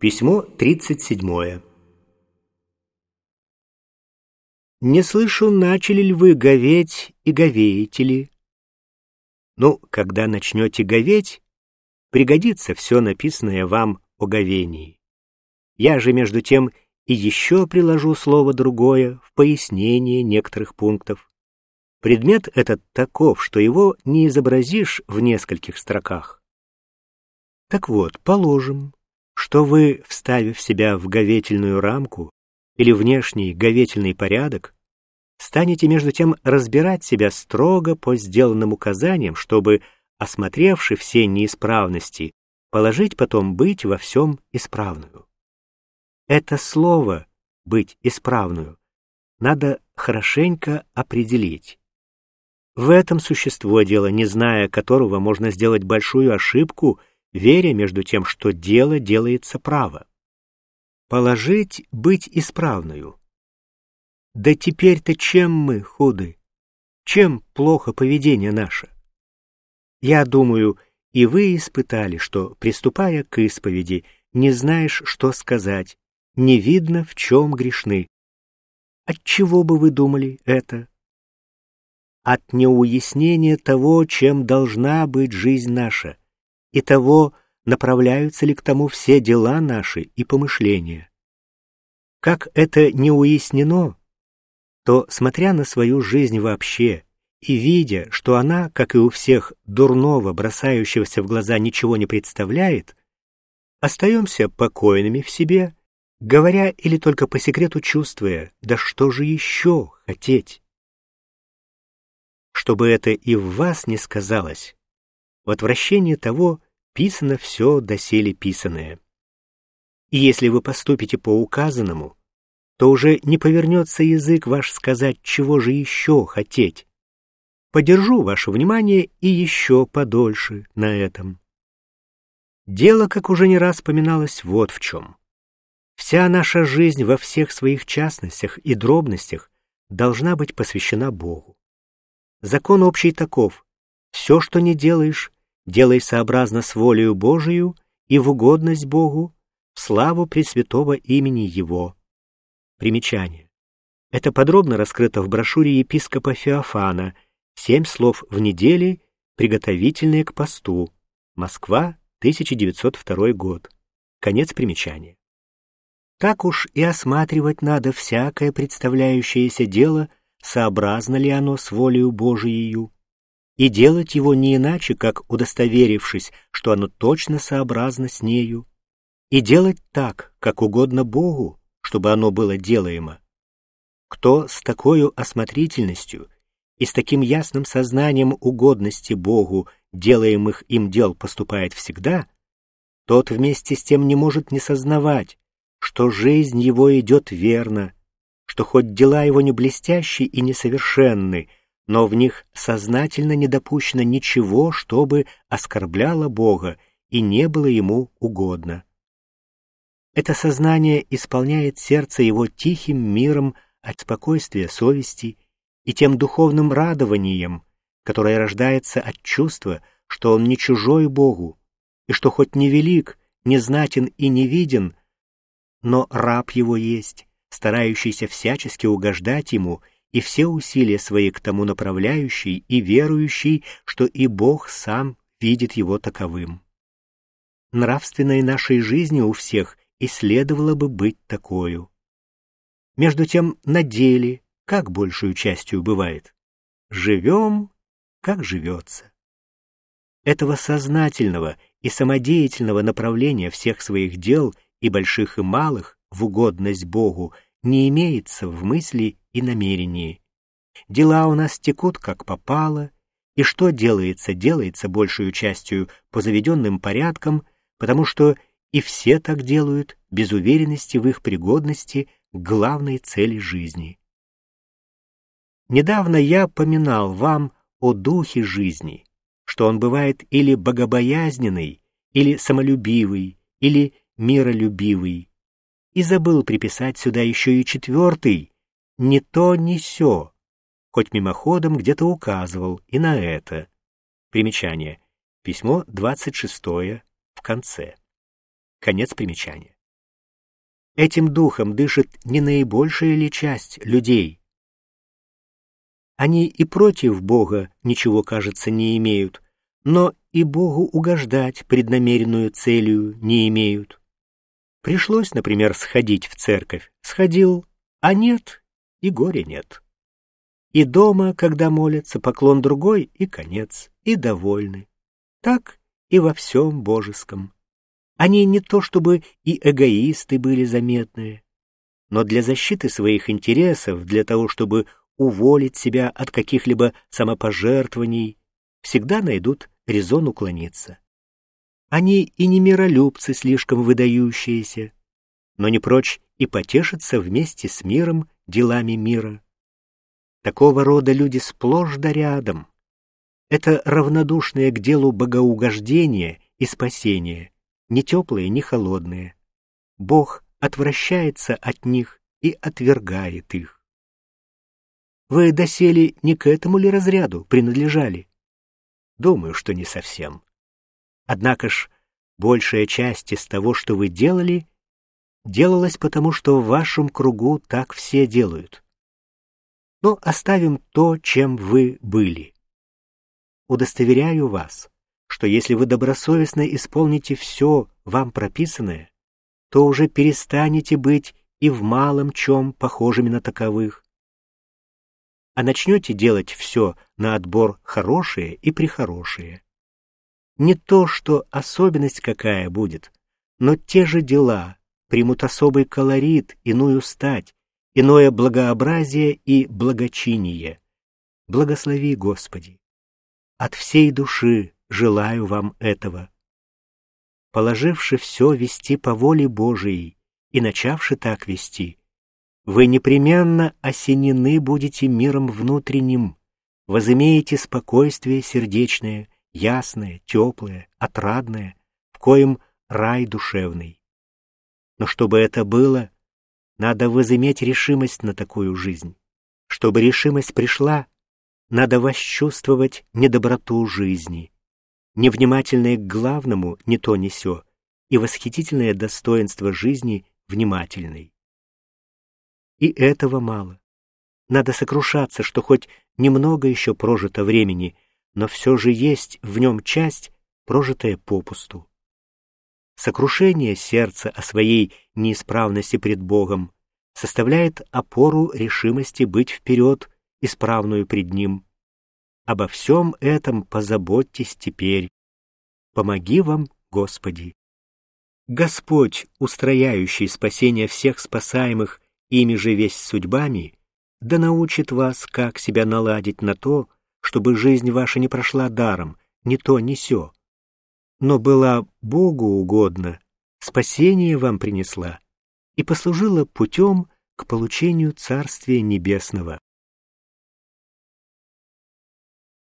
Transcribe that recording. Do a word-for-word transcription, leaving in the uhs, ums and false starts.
Письмо тридцать седьмое. Не слышу, начали ли вы говеть и говеете ли? Ну, когда начнете говеть, пригодится все написанное вам о говении. Я же, между тем, и еще приложу слово другое в пояснение некоторых пунктов. Предмет этот таков, что его не изобразишь в нескольких строках. Так вот, положим, что вы, вставив себя в говетельную рамку или внешний говетельный порядок, станете между тем разбирать себя строго по сделанным указаниям, чтобы, осмотревши все неисправности, положить потом быть во всем исправную. Это слово «быть исправную» надо хорошенько определить. В этом существо дела, не зная которого можно сделать большую ошибку, веря между тем, что дело делается право. Положить быть исправную. Да теперь-то чем мы худы? Чем плохо поведение наше? Я думаю, и вы испытали, что, приступая к исповеди, не знаешь, что сказать, не видно, в чем грешны. Отчего бы вы думали это? От неуяснения того, чем должна быть жизнь наша, и того, направляются ли к тому все дела наши и помышления. Как это не уяснено, то, смотря на свою жизнь вообще и видя, что она, как и у всех дурного, бросающегося в глаза, ничего не представляет, остаемся покойными в себе, говоря или только по секрету чувствуя, да что же еще хотеть? Чтобы это и в вас не сказалось, в отвращении того писано все доселе писанное. И если вы поступите по указанному, то уже не повернется язык ваш сказать, чего же еще хотеть. Подержу ваше внимание и еще подольше на этом. Дело, как уже не раз поминалось, вот в чем. Вся наша жизнь во всех своих частностях и дробностях должна быть посвящена Богу. Закон общий таков: все, что не делаешь, делай сообразно с волею Божию и в угодность Богу, в славу пресвятого имени Его. Примечание. Это подробно раскрыто в брошюре епископа Феофана «Семь слов в неделе, приготовительные к посту». Москва, тысяча девятьсот второй год. Конец примечания. Так уж и осматривать надо всякое представляющееся дело, сообразно ли оно с волею Божиею, и делать его не иначе, как удостоверившись, что оно точно сообразно с нею, и делать так, как угодно Богу, чтобы оно было делаемо. Кто с такой осмотрительностью и с таким ясным сознанием угодности Богу делаемых им дел поступает всегда, тот вместе с тем не может не сознавать, что жизнь его идет верно, что хоть дела его не блестящие и несовершенны, но в них сознательно не допущено ничего, чтобы оскорбляло Бога и не было ему угодно. Это сознание исполняет сердце его тихим миром от спокойствия совести и тем духовным радованием, которое рождается от чувства, что он не чужой Богу, и что хоть не велик, не знатен и не виден, но раб его есть, старающийся всячески угождать ему и все усилия свои к тому направляющий и верующий, что и Бог сам видит его таковым. Нравственной нашей жизни у всех и следовало бы быть такою. Между тем, на деле, как большую частью бывает, живем, как живется. Этого сознательного и самодеятельного направления всех своих дел, и больших, и малых, в угодность Богу, не имеется в мысли и намерении. Дела у нас текут, как попало, и что делается, делается большую частью по заведенным порядкам, потому что и все так делают, без уверенности в их пригодности к главной цели жизни. Недавно я поминал вам о духе жизни, что он бывает или богобоязненный, или самолюбивый, или миролюбивый, и забыл приписать сюда еще и четвертый, ни то, ни сё, хоть мимоходом где-то указывал и на это. Примечание. Письмо двадцать шестое в конце. Конец примечания. Этим духом дышит не наибольшая ли часть людей? Они и против Бога ничего, кажется, не имеют, но и Богу угождать преднамеренную целью не имеют. Пришлось, например, сходить в церковь. Сходил, а нет, и горя нет. И дома, когда молятся, поклон другой, и конец, и довольны. Так и во всем божеском. Они не то чтобы и эгоисты были заметные, но для защиты своих интересов, для того, чтобы уволить себя от каких-либо самопожертвований, всегда найдут резон уклониться. Они и не миролюбцы слишком выдающиеся, но не прочь и потешиться вместе с миром делами мира. Такого рода люди сплошь да рядом. Это равнодушные к делу богоугождения и спасения, ни теплые, ни холодные. Бог отвращается от них и отвергает их. Вы доселе не к этому ли разряду принадлежали? Думаю, что не совсем. Однако ж, большая часть из того, что вы делали, делалась потому, что в вашем кругу так все делают. Но оставим то, чем вы были. Удостоверяю вас, что если вы добросовестно исполните все вам прописанное, то уже перестанете быть и в малом чем похожими на таковых, а начнете делать все на отбор хорошее и прехорошее. Не то, что особенность какая будет, но те же дела примут особый колорит, иную стать, иное благообразие и благочиние. Благослови, Господи! От всей души желаю вам этого. Положивши все вести по воле Божией и начавши так вести, вы непременно осенены будете миром внутренним, возымеете спокойствие сердечное, ясное, теплое, отрадное, в коем рай душевный. Но чтобы это было, надо возыметь решимость на такую жизнь. Чтобы решимость пришла, надо восчувствовать недоброту жизни, невнимательное к главному не то не сё, и восхитительное достоинство жизни внимательной. И этого мало. Надо сокрушаться, что хоть немного еще прожито времени, но все же есть в нем часть, прожитая попусту. Сокрушение сердца о своей неисправности пред Богом составляет опору решимости быть вперед, исправную пред Ним. Обо всем этом позаботьтесь теперь. Помоги вам, Господи. Господь, устрояющий спасение всех спасаемых ими же весть судьбами, да научит вас, как себя наладить на то, чтобы жизнь ваша не прошла даром, ни то, ни сё, но была Богу угодна, спасение вам принесла и послужила путем к получению Царствия Небесного.